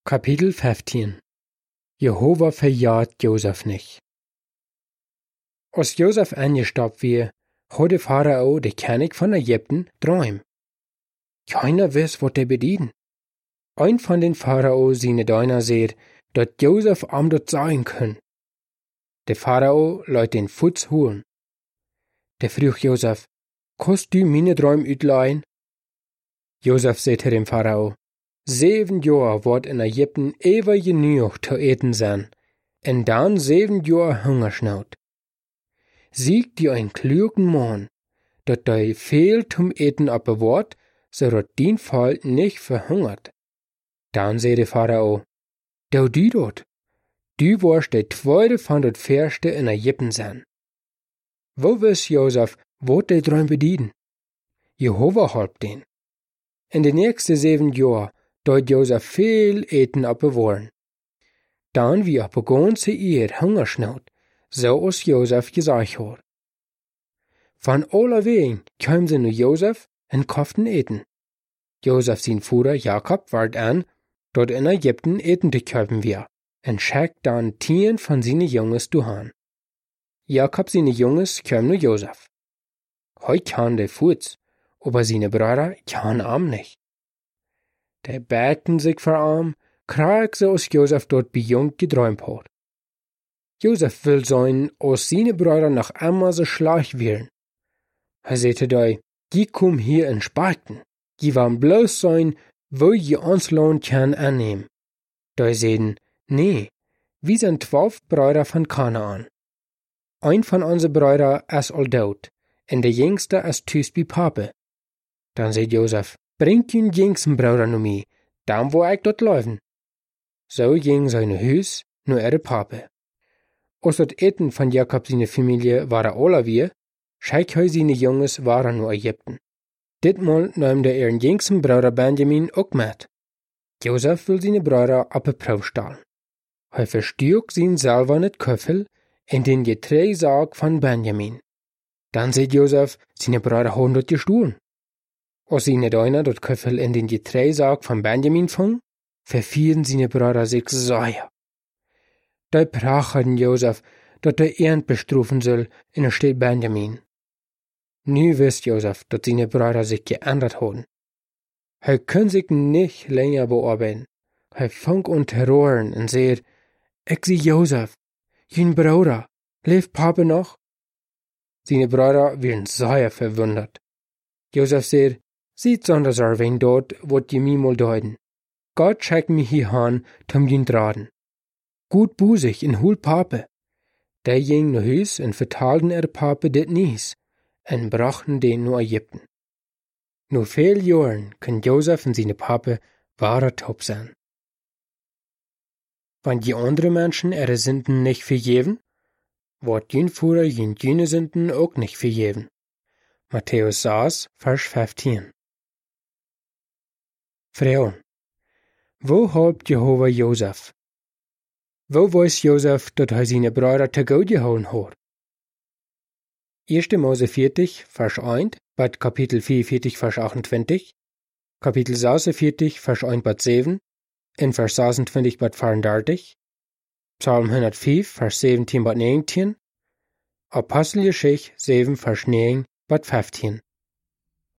Kapitel 15 Jehova verjagt Josef nicht. Als Josef angestappt war, hatte Pharao, der König von Ägypten, Träum. Keiner weiß, was er bedient. Ein von den Pharao seine Diener sieht, dass Josef am dort sein kann. Der Pharao lässt den Fuß holen. Der frug Josef, kannst du meine Träume utleihen? Josef sagte dem Pharao, 7 Jahre wird in Ägypten ever genug zu eten sein, und dann 7 Jahre Hungersnot. Sieg dir ein klugen Mann, dat dir viel zum Eten abbewahrt, so dat dein Volk nicht verhungert. Dann sagte Pharao, du dort, du warst der zweite von dat Färste in Ägypten sein. Wo weiß Josef, wat der Träum bedienen? Jehova halbt den. In den nächsten 7 Jahren dort Josef viel Eten abbewahren. Dann wie auf ganze Erde Hungersnot, so als Josef gesagt hat. Von aller Wegen kamen sie nur Josef und kauften Eten. Josef sein Bruder Jakob ward an, dort in Ägypten Eten zu kaufen wir, und schickt dann 10 von seinen Junges duhan. Jakob seine Junges kamen nur Josef. Heut kann der Fuß, aber seine Brüder kann am nicht. Der beten sich vor arm, kriegt so als Josef dort bei Jung geträumt hat. Josef will sein, als seine Brüder noch einmal so schlecht werden. Er sagte da, die kommen hier in Sparten, die wollen bloß sein, wo je uns Lohn kann annehmen. Da sagten, nee, wir sind 12 Brüder von Kanaan. Ein von unseren Brüdern ist all tot, und der jüngste ist tüß bei Pape. Dann sagt Josef, bringt den jüngsten Bruder nur mit, dann wo ich dort laufen. So ging seine Hüs nur ihre Pape. Als das Eten von Jakob seine Familie war alle wir, schickt er seine Junges waren nur Ägypten. Ditmal nahm der ihren jüngsten Bruder Benjamin auch mit. Josef will seine Brüder auf eine Probe stellen. Er verstärkt sein selber nicht Köffel in den Getreidesarg von Benjamin. Dann sagt Josef, seine Brüder haben dort gestohlen. Als seine Diener dort Köffel in den Getreidesarg von Benjamin fingen, verfielen seine Brüder sich sehr. Da brachten Josef, dass der Ernt bestrufen soll, in der Stadt Benjamin. Nu wisst Josef, dass seine Brüder sich geändert haben. Er kann sich nicht länger bearbeiten. Er fängt an zu rohren und sagt, ich sehe Josef, jün Bruder, lebt Papa noch? Seine Brüder werden sehr verwundert. Josef sagt, sieht sonders wen dort, wat je mir mal deuten. Gott schickt mich hier an, zum jün draden. Gut busig in hul Pape. Der ging nach Hus und vertalten ihre Pape dit nies, und brachten den nur Ägypten. Nur viel Jahren kann Josef und seine Pape wahrer Top sein. Wenn die anderen Menschen ihre Sünden nicht vergeben, wird jün Führer jüne Sünden auch nicht vergeben. Matthäus 6, Vers 15. Frauen. Wo halbt Jehova Josef? Wo weiß Josef, dass er seine Brüder zu gut gehauen hat? 1. Mose 40, Vers 1, bad Kapitel 44, Vers 28, Kapitel 46, Vers 1, bad 7, in Vers 26, bad 34, Psalm 105, Vers 17, bad 19, Apostelgeschichte 7, Vers 9, bad 15.